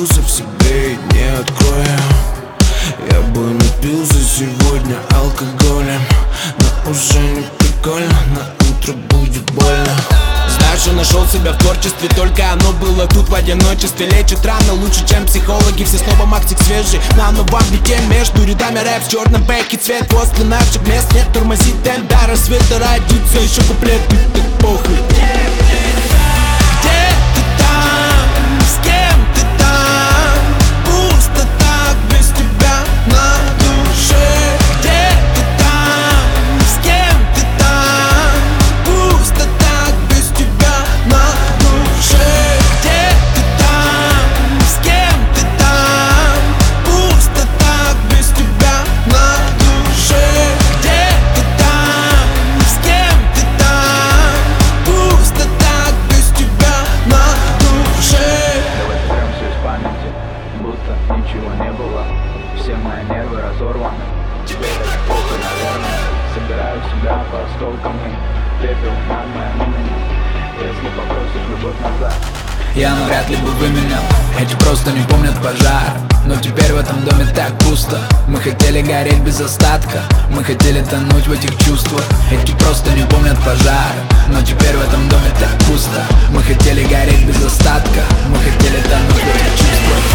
закрылся в себе и не открою. Я бы напился сегодня алкоголем, но уже не прикольно, на утро будет больно. Знаешь, я нашел себя в творчестве, только оно было тут в одиночестве. Лечит рано лучше, чем психологи. Все снова мактик свежий на новом бите. Между рядами рэп в черном бэке. Цвет возле наших мест нет, тормозит темп до рассвета. Родится еще куплет, так похуй. Где ты там? С кем ты там? Пусто так без тебя на душе. Где ты там? С кем ты там? Пусто так без тебя на душе. Где ты там? С кем ты там? Пусто так без тебя на душе. Где ты там? С кем ты там? Пусто так без тебя на душе. Давай соберем все из памяти, будто ничего не было. Все мои нервы разорваны. Тебе так плохо, наверное. Собираю себя по осколкам и пепел над моим именем. Если попросишь любовь назад, я навряд ли бы выменял. Эти просто не помнят пожар, но теперь в этом доме так пусто. Мы хотели гореть без остатка, мы хотели тонуть в этих чувствах. Эти просто не помнят пожар, но теперь в этом доме так пусто. Мы хотели гореть без остатка, мы хотели тонуть в этих чувствах.